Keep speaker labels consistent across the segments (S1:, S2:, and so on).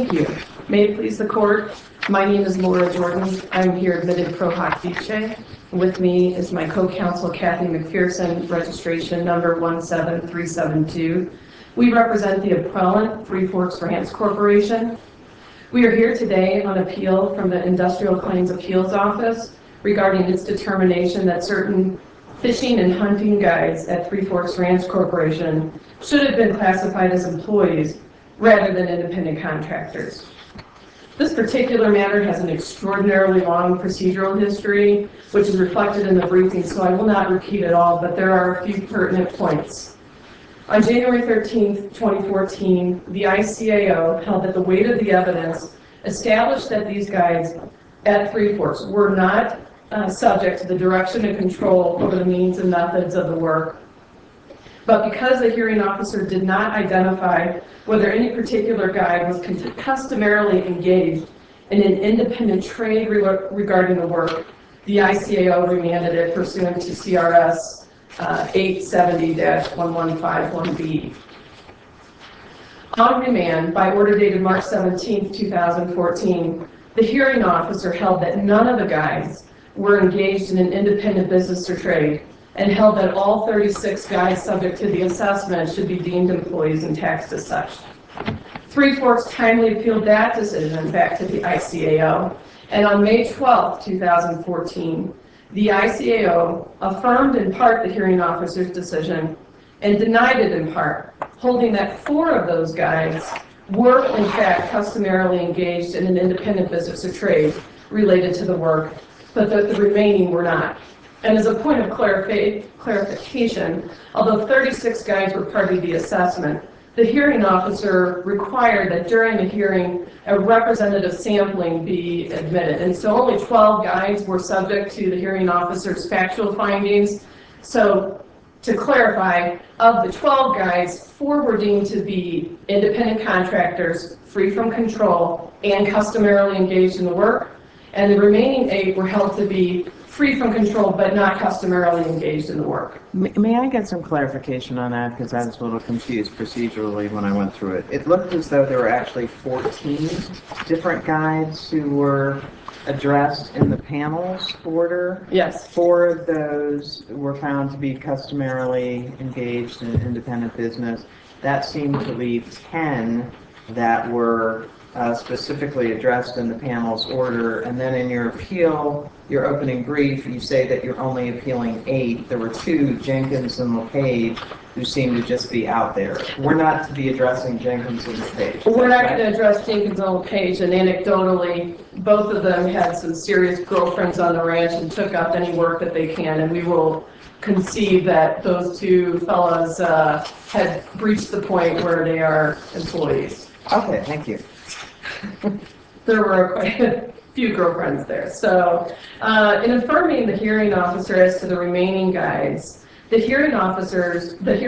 S1: Thank you. May it please the court, my name is Laura Jordan. I'm here admitted pro hac vice. With me is my co-counsel Kathy McPherson, registration number 17372. We represent the appellant, Three Forks Ranch Corporation. We are here today on appeal from the Industrial Claims Appeals Office regarding its determination that certain fishing and hunting guides at Three Forks Ranch Corporation should have been classified as employees rather than independent contractors. This particular matter has an extraordinarily long procedural history, which is reflected in the briefing, so I will not repeat it all, but there are a few pertinent points. On January 13, 2014, the ICAO held that the weight of the evidence established that these guides at Three Forks were not subject to the direction and control over the means and methods of the work. But because the hearing officer did not identify whether any particular guide was customarily engaged in an independent trade regarding the work, the ICAO remanded it pursuant to CRS 870-1151B. On remand, by order dated March 17, 2014, the hearing officer held that none of the guides were engaged in an independent business or trade, and held that all 36 guides subject to the assessment should be deemed employees and taxed as such. Three Forks timely appealed that decision back to the ICAO, and on May 12, 2014, the ICAO affirmed in part the hearing officer's decision and denied it in part, holding that 4 of those guides were in fact customarily engaged in an independent business or trade related to the work, but that the remaining were not. And as a point of clarification, although 36 guides were part of the assessment, the hearing officer required that during the hearing a representative sampling be admitted. And so only 12 guides were subject to the hearing officer's factual findings. So to clarify, of the 12 guides, 4 were deemed to be independent contractors, free from control, and customarily engaged in the work. And the remaining 8 were held to be free from control, but not customarily engaged in the work.
S2: May I get some clarification on that? Because I was a little confused procedurally when I went through it. It looked as though there were actually 14 different guides who were addressed in the panel's order.
S1: Yes.
S2: 4 of those were found to be customarily engaged in independent business. That seemed to leave 10 that were specifically addressed in the panel's order, and then in your appeal, your opening brief, you say that you're only appealing 8. There were 2, Jenkins and LePage, who seem to just be out there. We're not to be addressing Jenkins and LePage.
S1: We're not going to address Jenkins and LePage, and anecdotally, both of them had some serious girlfriends on the ranch and took up any work that they can, and we will concede that those 2 fellows had reached the point where they are employees.
S2: Okay, thank you.
S1: There were quite a few girlfriends there. So in affirming the hearing officer as to the remaining guides, the hearing officer and the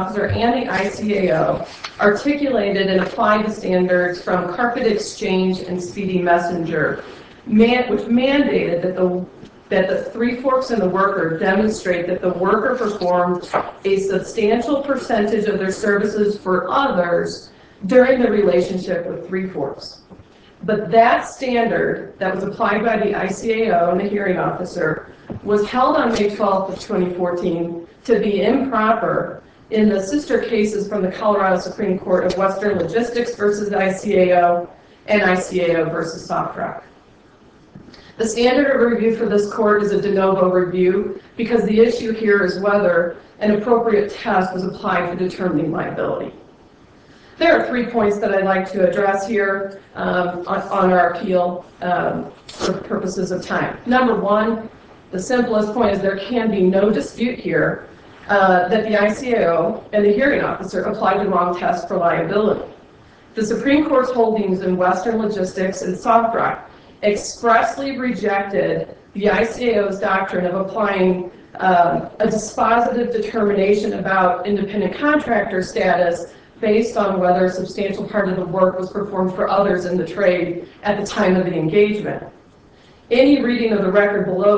S1: ICAO articulated and applied the standards from Carpet Exchange and Speedy Messenger, which mandated that the Three Forks and the worker demonstrate that the worker performed a substantial percentage of their services for others during the relationship with Three Forks. But that standard that was applied by the ICAO and the hearing officer was held on May 12th of 2014 to be improper in the sister cases from the Colorado Supreme Court of Western Logistics versus ICAO and ICAO versus Softrock. The standard of review for this court is a de novo review because the issue here is whether an appropriate test was applied for determining liability. There are 3 points that I'd like to address here on our appeal for purposes of time. Number 1, the simplest point is there can be no dispute here that the ICAO and the hearing officer applied the wrong test for liability. The Supreme Court's holdings in Western Logistics and Softrock expressly rejected the ICAO's doctrine of applying a dispositive determination about independent contractor status based on whether a substantial part of the work was performed for others in the trade at the time of the engagement. Any reading of the record below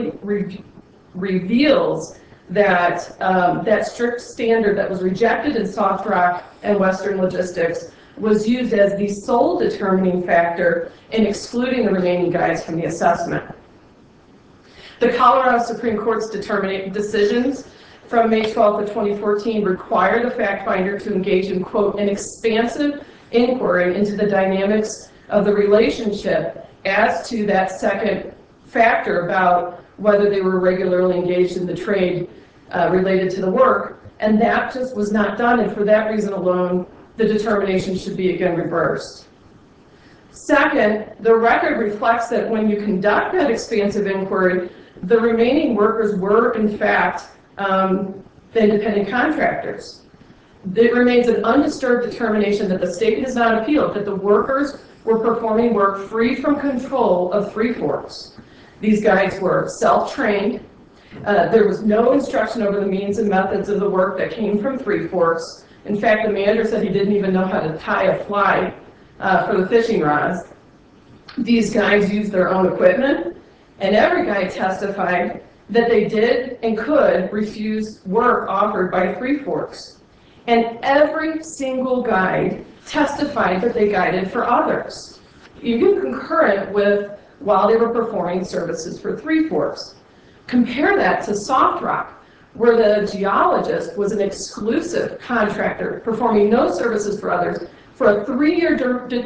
S1: reveals that that strict standard that was rejected in Softrock and Western Logistics was used as the sole determining factor in excluding the remaining guides from the assessment. The Colorado Supreme Court's decisions from May 12th of 2014 require the fact finder to engage in, quote, an expansive inquiry into the dynamics of the relationship as to that second factor about whether they were regularly engaged in the trade related to the work, and that just was not done, and for that reason alone, the determination should be again reversed. Second, the record reflects that when you conduct that expansive inquiry, the remaining workers were in fact the independent contractors. It remains an undisturbed determination that the state has not appealed, that the workers were performing work free from control of Three Forks. These guides were self-trained. There was no instruction over the means and methods of the work that came from Three Forks. In fact, the manager said he didn't even know how to tie a fly for the fishing rods. These guides used their own equipment, and every guide testified that they did and could refuse work offered by Three Forks. And every single guide testified that they guided for others, even concurrent with while they were performing services for Three Forks. Compare that to Soft Rock, where the geologist was an exclusive contractor performing no services for others for a three-year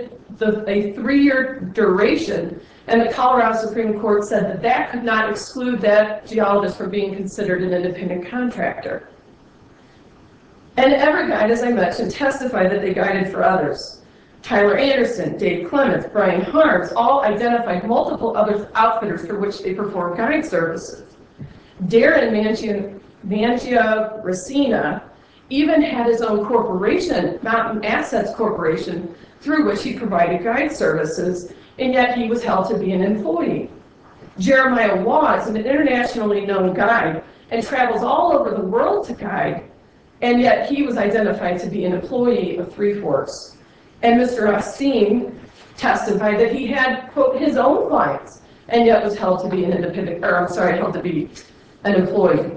S1: duration, and the Colorado Supreme Court said that that could not exclude that geologist from being considered an independent contractor. And every guide, as I mentioned, testified that they guided for others. Tyler Anderson, Dave Clements, Brian Harms all identified multiple other outfitters for which they performed guide services. Darren Mangia-Racina even had his own corporation, Mountain Assets Corporation, through which he provided guide services, and yet he was held to be an employee. Jeremiah Waugh is an internationally known guide and travels all over the world to guide, and yet he was identified to be an employee of Three Forks. And Mr. Austin testified that he had, quote, his own clients, and yet was held to be an held to be an employee.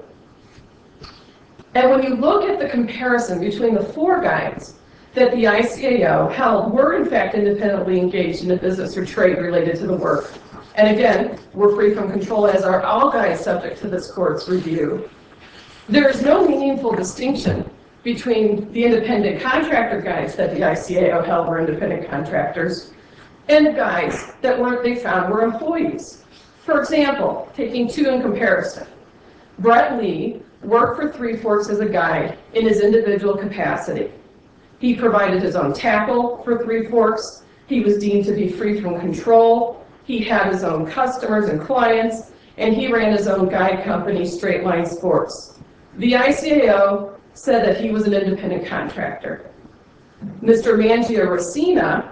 S1: And when you look at the comparison between the four guides that the ICAO held were in fact independently engaged in a business or trade related to the work, and again, were free from control as are all guides subject to this court's review, there is no meaningful distinction between the independent contractor guides that the ICAO held were independent contractors and guides that they found were employees. For example, taking two in comparison, Brett Lee worked for Three Forks as a guide in his individual capacity. He provided his own tackle for Three Forks. He was deemed to be free from control. He had his own customers and clients, and he ran his own guide company, Straight Line Sports. The ICAO said that he was an independent contractor. Mr. Mangia-Racina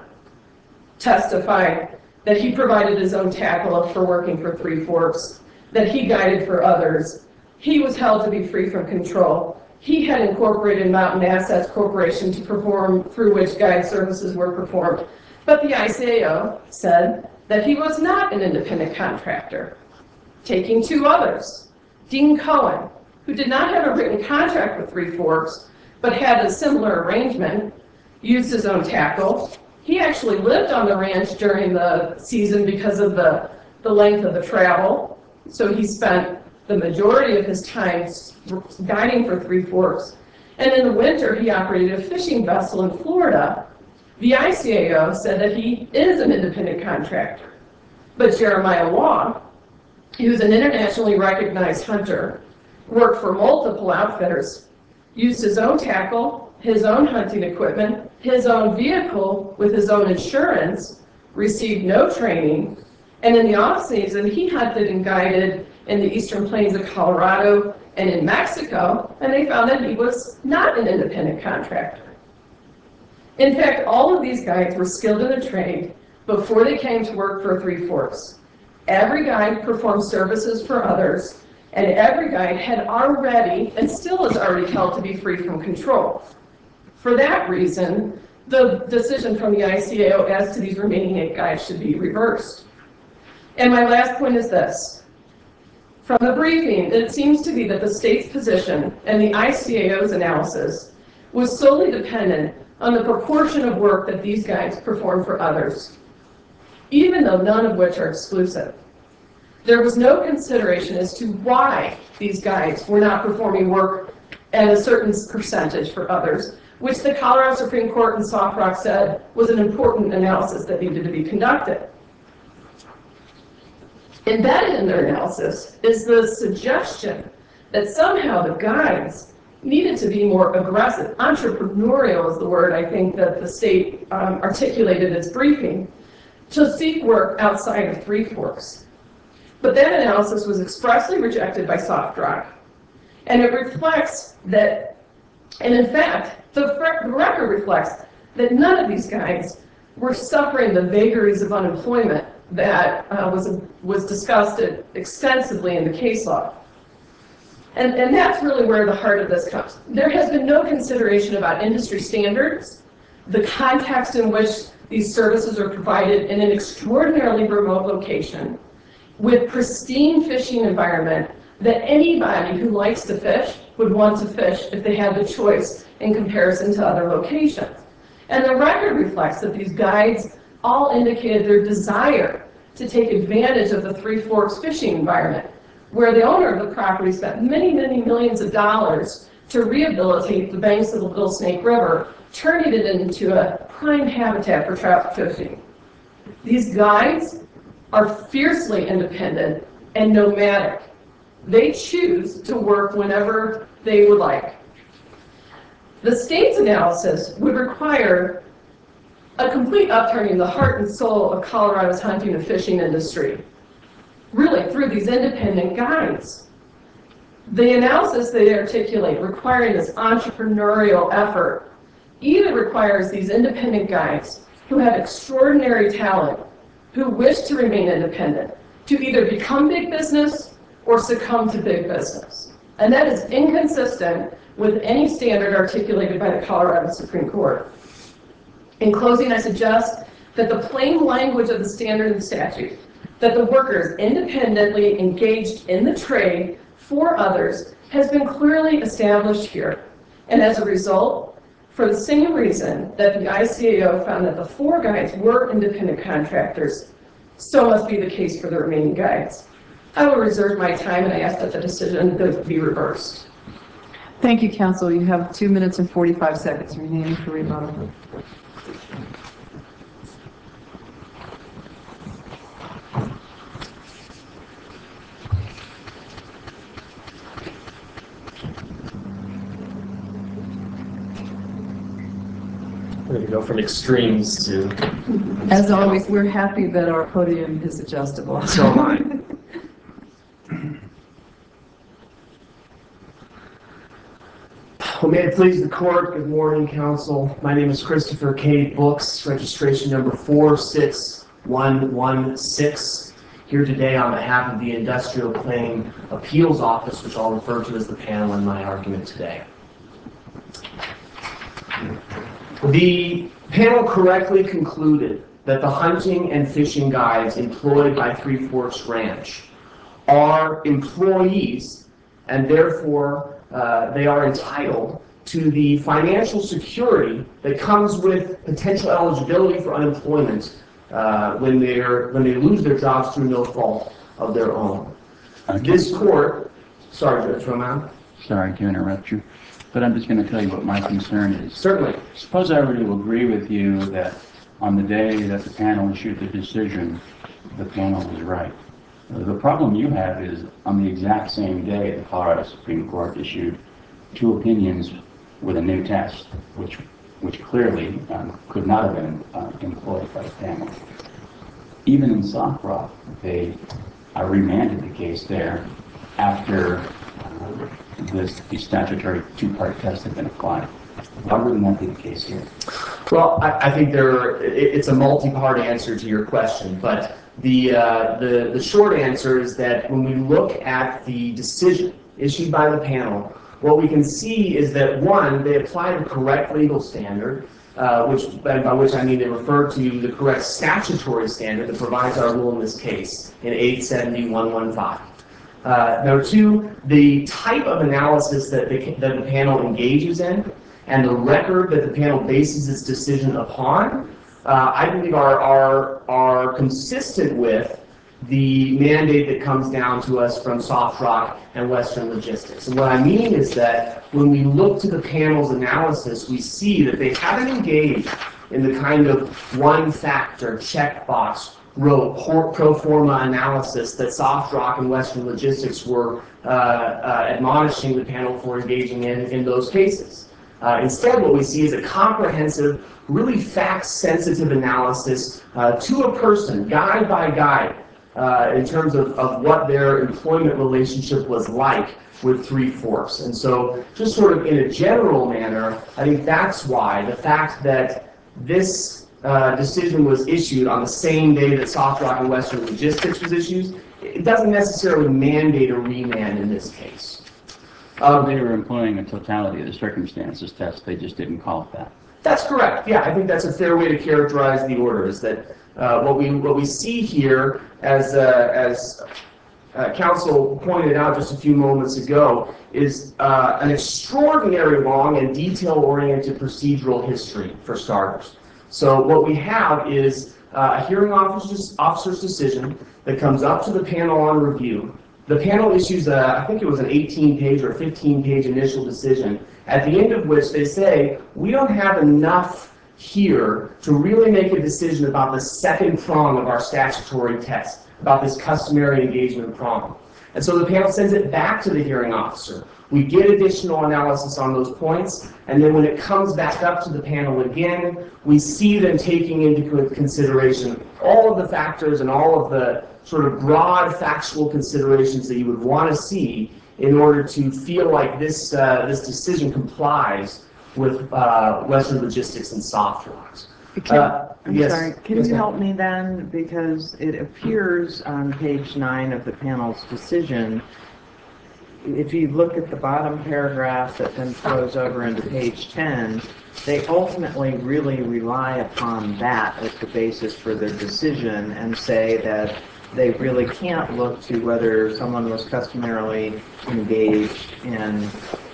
S1: testified that he provided his own tackle for working for Three Forks, that he guided for others. He was held to be free from control. He had incorporated Mountain Assets Corporation to perform through which guide services were performed. But the ICAO said that he was not an independent contractor. Taking two others, Dean Cohen, who did not have a written contract with Three Forks, but had a similar arrangement, used his own tackle. He actually lived on the ranch during the season because of the length of the travel. So he spent the majority of his time guiding for Three Forks. And in the winter, he operated a fishing vessel in Florida. The ICAO said that he is an independent contractor. But Jeremiah Waugh, who's an internationally recognized hunter, worked for multiple outfitters, used his own tackle, his own hunting equipment, his own vehicle with his own insurance, received no training, and in the off-season, he hunted and guided in the eastern plains of Colorado and in Mexico, and they found that he was not an independent contractor. In fact, all of these guides were skilled in the trade before they came to work for Three Forks. Every guide performed services for others, and every guide had already, and still is already held to be free from control. For that reason, the decision from the ICAO as to these remaining 8 guides should be reversed. And my last point is this. From the briefing, it seems to be that the state's position and the ICAO's analysis was solely dependent on the proportion of work that these guides perform for others, even though none of which are exclusive. There was no consideration as to why these guides were not performing work at a certain percentage for others, which the Colorado Supreme Court in Soft Rock said was an important analysis that needed to be conducted. Embedded in their analysis is the suggestion that somehow the guides needed to be more aggressive. Entrepreneurial is the word I think that the state articulated in its briefing, to seek work outside of Three Forks. But that analysis was expressly rejected by Soft Rock. And it reflects that, and in fact, the record reflects that none of these guides were suffering the vagaries of unemployment that was discussed extensively in the case law. And that's really where the heart of this comes. There has been no consideration about industry standards, the context in which these services are provided in an extraordinarily remote location with pristine fishing environment that anybody who likes to fish would want to fish if they had the choice in comparison to other locations. And the record reflects that these guides all indicated their desire to take advantage of the Three Forks fishing environment, where the owner of the property spent many, many millions of dollars to rehabilitate the banks of the Little Snake River, turning it into a prime habitat for trout fishing. These guides are fiercely independent and nomadic. They choose to work whenever they would like. The state's analysis would require a complete upturning of the heart and soul of Colorado's hunting and fishing industry, really through these independent guides. The analysis they articulate requiring this entrepreneurial effort either requires these independent guides who have extraordinary talent, who wish to remain independent, to either become big business or succumb to big business. And that is inconsistent with any standard articulated by the Colorado Supreme Court. In closing, I suggest that the plain language of the standard and statute, that the workers independently engaged in the trade for others, has been clearly established here. And as a result, for the same reason that the ICAO found that the 4 guides were independent contractors, so must be the case for the remaining guides. I will reserve my time, and I ask that the decision be reversed.
S3: Thank you, counsel. You have 2 minutes and 45 seconds remaining for rebuttal.
S4: We're going to go from extremes to...
S3: As always, we're happy that our podium is adjustable.
S4: So am I. Well, may it please the court, good morning, counsel. My name is Christopher K. Books, registration number 46116, here today on behalf of the Industrial Claim Appeals Office, which I'll refer to as the panel in my argument today. The panel correctly concluded that the hunting and fishing guides employed by Three Forks Ranch are employees, and therefore they are entitled to the financial security that comes with potential eligibility for unemployment when they lose their jobs through no fault of their own. This court, sorry, Judge Roman.
S5: Sorry to interrupt you, but I'm just going to tell you what my concern is.
S4: Certainly.
S5: Suppose I were to agree with you that on the day that the panel issued the decision, the panel was right. The problem you have is on the exact same day the Colorado Supreme Court issued 2 opinions with a new test, which clearly could not have been employed by the panel. Even in Soft Rock, they remanded the case there after the statutory 2-part test had been applied. Why wouldn't that be the case here?
S4: Well, I think it's a multi-part answer to your question, but the short answer is that when we look at the decision issued by the panel, what we can see is that, 1, they applied a correct legal standard, by which I mean they refer to the correct statutory standard that provides our rule in this case in 870-115. Number 2, the type of analysis that the panel engages in and the record that the panel bases its decision upon, I believe are consistent with the mandate that comes down to us from Softrock and Western Logistics. And what I mean is that when we look to the panel's analysis, we see that they haven't engaged in the kind of one-factor checkbox pro forma analysis that Softrock and Western Logistics were admonishing the panel for engaging in those cases. Instead, what we see is a comprehensive, really fact-sensitive analysis to a person, guide by guide, in terms of what their employment relationship was like with Three Forks. And so, just sort of in a general manner, I think that's why the fact that this decision was issued on the same day that Softrock and Western Logistics was issued, it doesn't necessarily mandate a remand in this case.
S5: They were employing a totality of the circumstances test, they just didn't call it that.
S4: That's correct. Yeah, I think that's a fair way to characterize the order, is that what we see here, as counsel pointed out just a few moments ago, is an extraordinary long and detail-oriented procedural history, for starters. So what we have is a hearing officer's decision that comes up to the panel on review. The panel issues I think it was an 18-page or 15-page initial decision, at the end of which they say, we don't have enough here to really make a decision about the second prong of our statutory test, about this customary engagement prong. And so the panel sends it back to the hearing officer. We get additional analysis on those points, and then when it comes back up to the panel again, we see them taking into consideration all of the factors and all of the sort of broad factual considerations that you would want to see in order to feel like this decision complies with Western Logistics and Softrock.
S2: I'm
S4: yes.
S2: sorry, can you help me then? Because it appears on page 9 of the panel's decision, if you look at the bottom paragraph that then flows over into page 10, they ultimately really rely upon that as the basis for their decision and say that they really can't look to whether someone was customarily engaged in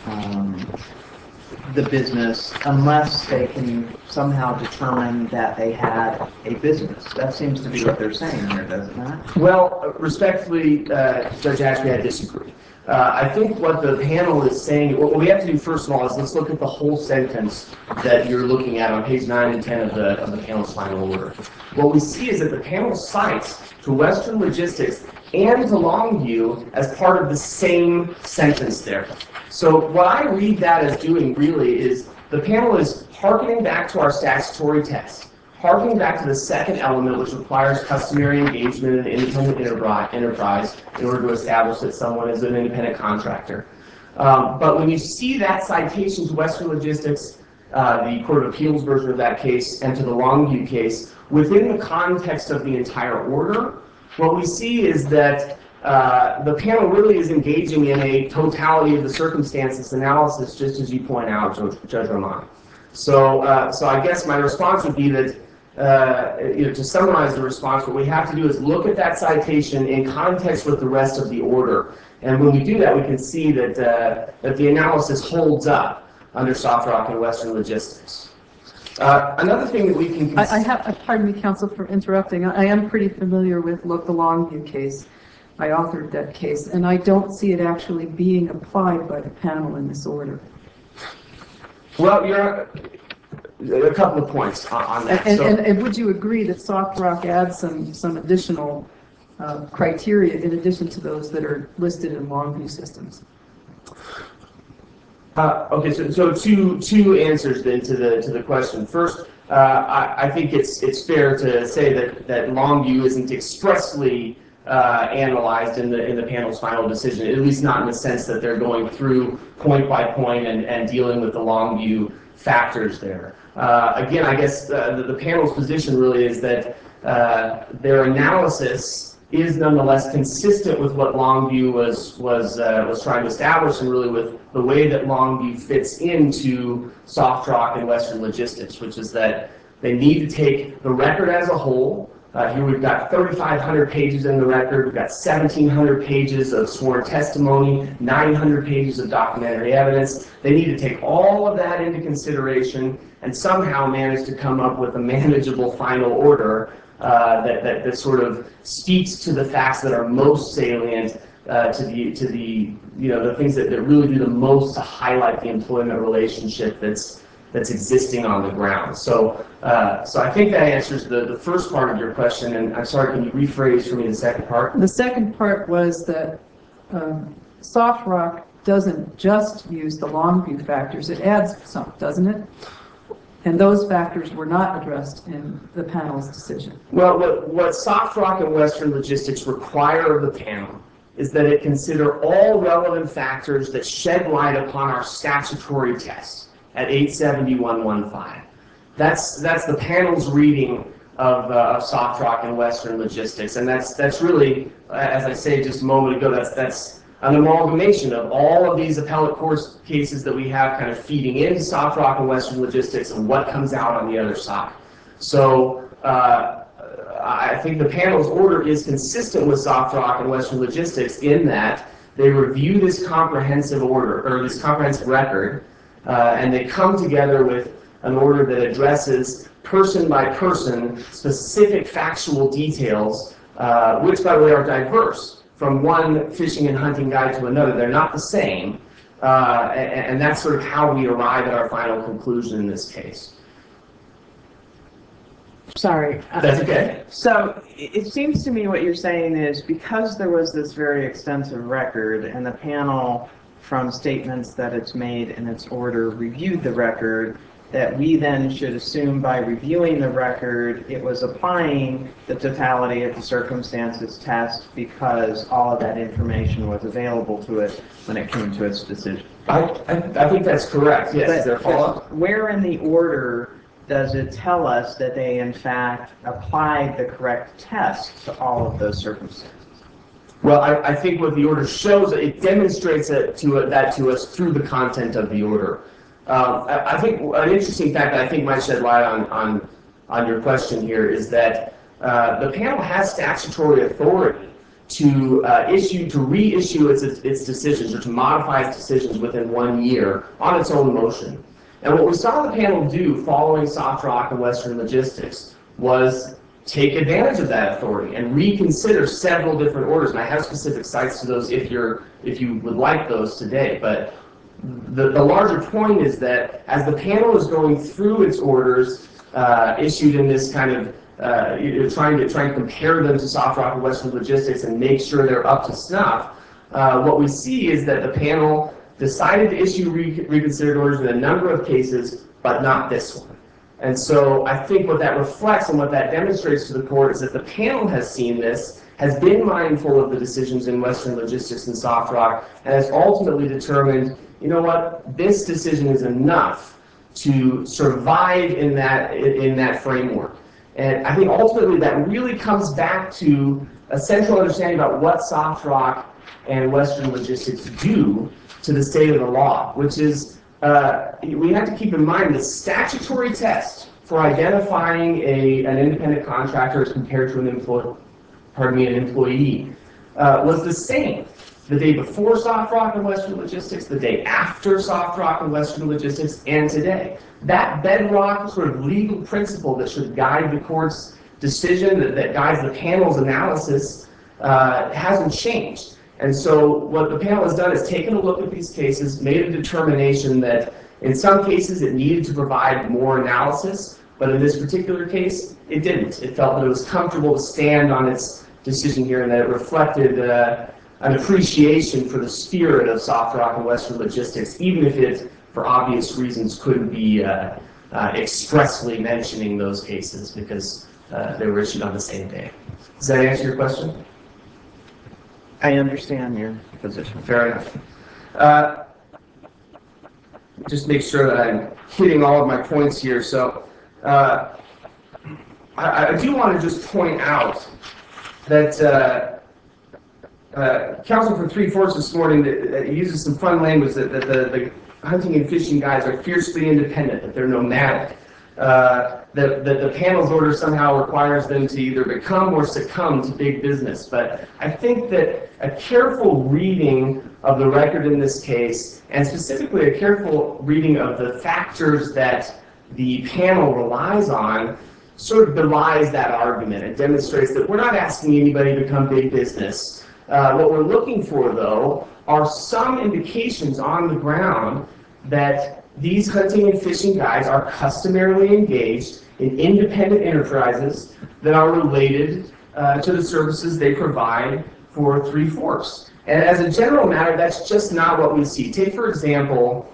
S2: the business unless they can somehow determine that they had a business. That seems to be what they're saying here, does it not?
S4: Well, respectfully, Judge Ashby, I disagree. I think what the panel is saying, what we have to do first of all is let's look at the whole sentence that you're looking at on page 9 and 10 of the panel's final order. What we see is that the panel cites to Western Logistics and to Longview as part of the same sentence there. So what I read that as doing really is the panel is hearkening back to our statutory test, hearkening back to the second element, which requires customary engagement in an independent enterprise in order to establish that someone is an independent contractor. But when you see that citation to Western Logistics, the Court of Appeals version of that case, and to the Longview case, within the context of the entire order, what we see is that the panel really is engaging in a totality of the circumstances analysis, just as you point out, Judge Romano. So I guess my response would be that, to summarize the response, what we have to do is look at that citation in context with the rest of the order. And when we do that, we can see that, that the analysis holds up under Softrock and Western Logistics. Another thing that we can...
S3: pardon me, counsel, for interrupting. I am pretty familiar with the Longview case. I authored that case, and I don't see it actually being applied by the panel in this order.
S4: Well, a couple of points on that.
S3: And would you agree that Softrock adds some additional criteria in addition to those that are listed in Longview systems?
S4: Okay, so two answers then to the question. First, I think it's fair to say that Longview isn't expressly analyzed in the panel's final decision, at least not in the sense that they're going through point by point and dealing with the Longview factors there. Again, I guess the panel's position really is that their analysis is nonetheless consistent with what Longview was trying to establish, and really with the way that Longview fits into Softrock and Western Logistics, which is that they need to take the record as a whole, Here we've got 3,500 pages in the record, we've got 1,700 pages of sworn testimony, 900 pages of documentary evidence. They need to take all of that into consideration and somehow manage to come up with a manageable final order that sort of speaks to the facts that are most salient, to the the things that really do the most to highlight the employment relationship that's existing on the ground. So I think that answers the first part of your question, and I'm sorry, can you rephrase for me the second part?
S3: The second part was that SoftRock doesn't just use the Longview factors, it adds some, doesn't it? And those factors were not addressed in the panel's decision.
S4: Well, what SoftRock and Western Logistics require of the panel is that it consider all relevant factors that shed light upon our statutory test at 871.15. That's the panel's reading of SoftRock and Western Logistics, and that's really, as I said just a moment ago, that's an amalgamation of all of these appellate court cases that we have kind of feeding into SoftRock and Western Logistics and what comes out on the other side. So I think the panel's order is consistent with SoftRock and Western Logistics in that they review this comprehensive order, or this comprehensive record, and they come together with an order that addresses person by person specific factual details, which by the way are diverse from one fishing and hunting guide to another. They're not the same, and that's sort of how we arrive at our final conclusion in this case.
S2: Sorry.
S4: That's okay.
S2: So it seems to me what you're saying is because there was this very extensive record and the panel, from statements that it's made in its order, reviewed the record, that we then should assume by reviewing the record it was applying the totality of the circumstances test because all of that information was available to it when it came to its decision.
S4: I think that's correct, yes. Is there a follow-up?
S2: Where in the order does it tell us that they in fact applied the correct test to all of those circumstances?
S4: Well, I think what the order shows, it demonstrates that to us through the content of the order. I think an interesting fact that I think might shed light on your question here is that the panel has statutory authority to reissue its decisions or to modify its decisions within 1 year on its own motion. And what we saw the panel do following SoftRock and Western Logistics was take advantage of that authority and reconsider several different orders. And I have specific cites to those if you would like those today. But the larger point is that as the panel is going through its orders issued in this kind of trying to compare them to SoftRock and Western Logistics and make sure they're up to snuff, what we see is that the panel decided to issue reconsidered orders in a number of cases, but not this one. And so I think what that reflects and what that demonstrates to the court is that the panel has seen this, has been mindful of the decisions in Western Logistics and SoftRock, and has ultimately determined, you know what, this decision is enough to survive in that framework. And I think ultimately that really comes back to a central understanding about what SoftRock and Western Logistics do to the state of the law, which is we have to keep in mind the statutory test for identifying an independent contractor as compared to an employee was the same the day before SoftRock and Western Logistics, the day after SoftRock and Western Logistics, and today. That bedrock sort of legal principle that should guide the court's decision, that guides the panel's analysis, hasn't changed. And so what the panel has done is taken a look at these cases, made a determination that in some cases it needed to provide more analysis, but in this particular case, it didn't. It felt that it was comfortable to stand on its decision here and that it reflected an appreciation for the spirit of SoftRock and Western Logistics, even if it, for obvious reasons, couldn't be expressly mentioning those cases because they were issued on the same day. Does that answer your question?
S2: I understand your position.
S4: Fair enough. Just make sure that I'm hitting all of my points here. So I do want to just point out that counsel for Three Forks this morning uses some fun language that the hunting and fishing guides are fiercely independent, that they're nomadic. the panel's order somehow requires them to either become or succumb to big business. But I think that a careful reading of the record in this case, and specifically a careful reading of the factors that the panel relies on, sort of belies that argument. It demonstrates that we're not asking anybody to become big business. What we're looking for, though, are some indications on the ground that these hunting and fishing guides are customarily engaged in independent enterprises that are related to the services they provide for Three Forks. And as a general matter, that's just not what we see. Take, for example,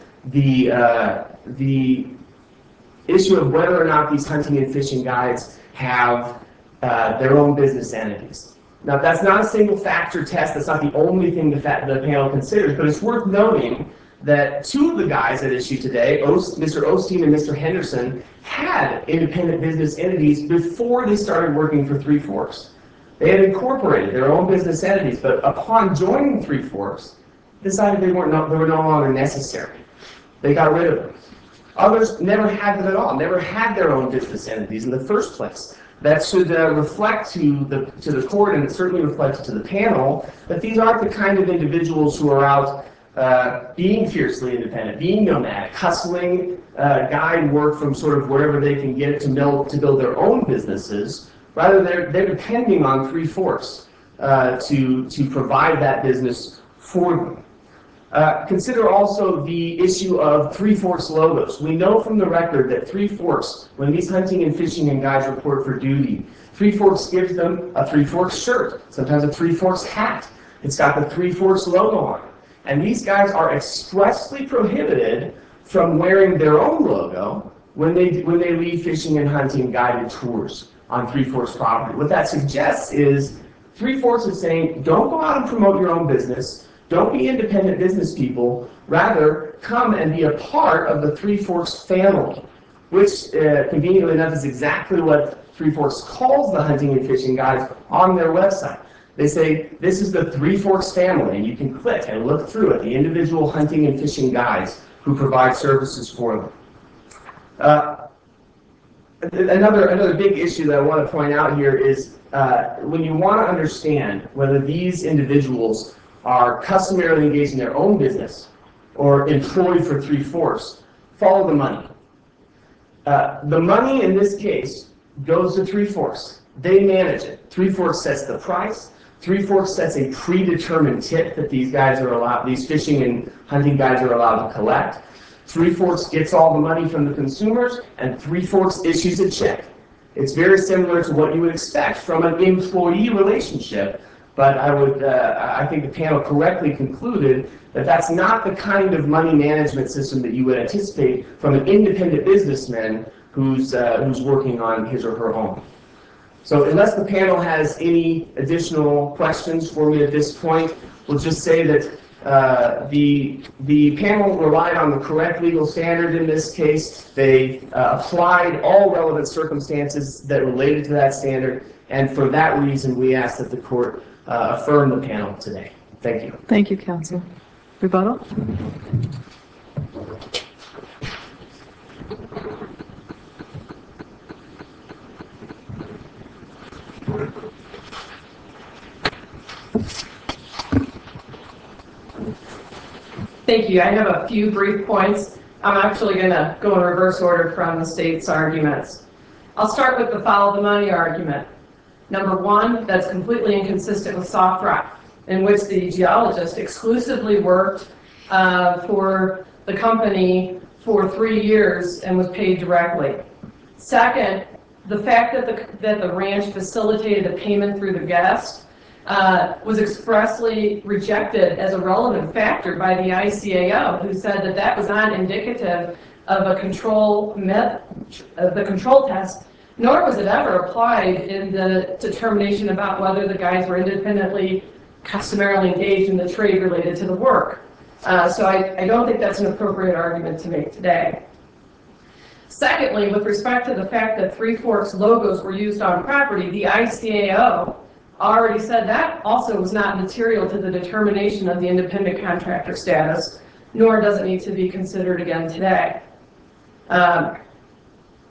S4: the issue of whether or not these hunting and fishing guides have their own business entities. Now, that's not a single factor test. That's not the only thing the panel considers, but it's worth noting that two of the guys at issue today, Mr. Osteen and Mr. Henderson, had independent business entities before they started working for Three Forks. They had incorporated their own business entities, but upon joining Three Forks, decided they were no longer necessary. They got rid of them. Others never had them at all, never had their own business entities in the first place. That should reflect to the court, and it certainly reflects to the panel, that these aren't the kind of individuals who are out being fiercely independent, being nomadic, hustling guide work from sort of wherever they can get to build their own businesses. Rather, they're depending on Three Forks to provide that business for them. Consider also the issue of Three Forks logos. We know from the record that Three Forks, when these hunting and fishing and guides report for duty, Three Forks gives them a Three Forks shirt, sometimes a Three Forks hat. It's got the Three Forks logo on it. And these guys are expressly prohibited from wearing their own logo when they leave fishing and hunting guided tours on Three Forks property. What that suggests is Three Forks is saying, don't go out and promote your own business. Don't be independent business people. Rather, come and be a part of the Three Forks family, which, conveniently enough, is exactly what Three Forks calls the hunting and fishing guides on their website. They say, this is the Three Forks family, and you can click and look through at the individual hunting and fishing guides who provide services for them. Another big issue that I want to point out here is when you want to understand whether these individuals are customarily engaged in their own business or employed for Three Forks, follow the money. The money in this case goes to Three Forks. They manage it. Three Forks sets the price. Three Forks sets a predetermined tip that these fishing and hunting guides are allowed to collect. Three Forks gets all the money from the consumers, and Three Forks issues a check. It's very similar to what you would expect from an employee relationship, but I think the panel correctly concluded that that's not the kind of money management system that you would anticipate from an independent businessman who's working on his or her home. So unless the panel has any additional questions for me at this point, we'll just say that the panel relied on the correct legal standard in this case. They applied all relevant circumstances that related to that standard, and for that reason, we ask that the court affirm the panel today. Thank you.
S3: Thank you, counsel. Rebuttal?
S1: Thank you. I have a few brief points. I'm actually going to go in reverse order from the state's arguments. I'll start with the follow the money argument. Number one, that's completely inconsistent with Soft Rock, in which the geologist exclusively worked for the company for 3 years and was paid directly. Second, the fact that the ranch facilitated a payment through the guest was expressly rejected as a relevant factor by the ICAO, who said that that was not indicative of a control test, nor was it ever applied in the determination about whether the guys were independently, customarily engaged in the trade related to the work. So I don't think that's an appropriate argument to make today. Secondly, with respect to the fact that Three Forks logos were used on property, the ICAO already said that also was not material to the determination of the independent contractor status, nor does it need to be considered again today.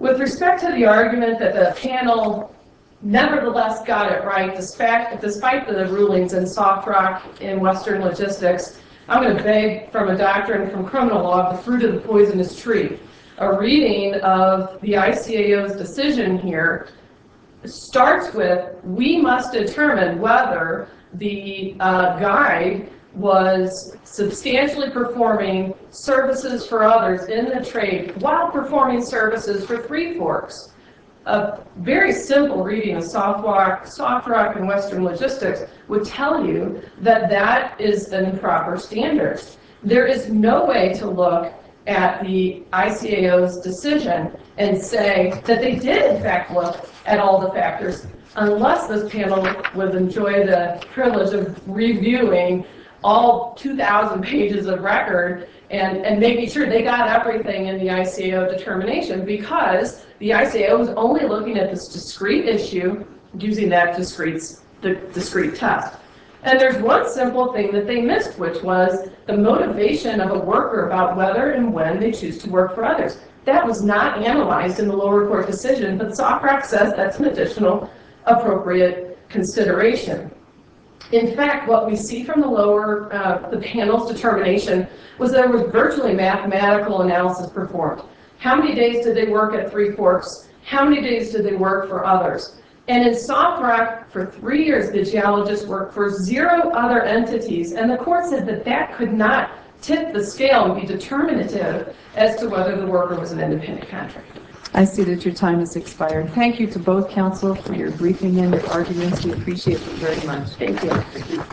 S1: With respect to the argument that the panel nevertheless got it right, despite the rulings in Soft Rock and Western Logistics, I'm going to beg from a doctrine from criminal law, the fruit of the poisonous tree. A reading of the ICAO's decision here starts with, we must determine whether the guide was substantially performing services for others in the trade while performing services for Three Forks. A very simple reading of Soft Rock and Western Logistics would tell you that that is an improper standard. There is no way to look at the ICAO's decision and say that they did in fact look at all the factors, unless this panel would enjoy the privilege of reviewing all 2,000 pages of record and making sure they got everything in the ICAO determination, because the ICAO was only looking at this discrete issue using that discrete test. And there's one simple thing that they missed, which was the motivation of a worker about whether and when they choose to work for others. That was not analyzed in the lower court decision, but Soft Rock says that's an additional appropriate consideration. In fact, what we see from the panel's determination was there was virtually mathematical analysis performed. How many days did they work at Three Forks? How many days did they work for others? And in Soft Rock, for 3 years, the geologists worked for 0 other entities, and the court said that that could not tip the scale and be determinative as to whether the worker was an independent contractor.
S3: I see that your time has expired. Thank you to both counsel for your briefing and your arguments. We appreciate them very much.
S1: Thank you.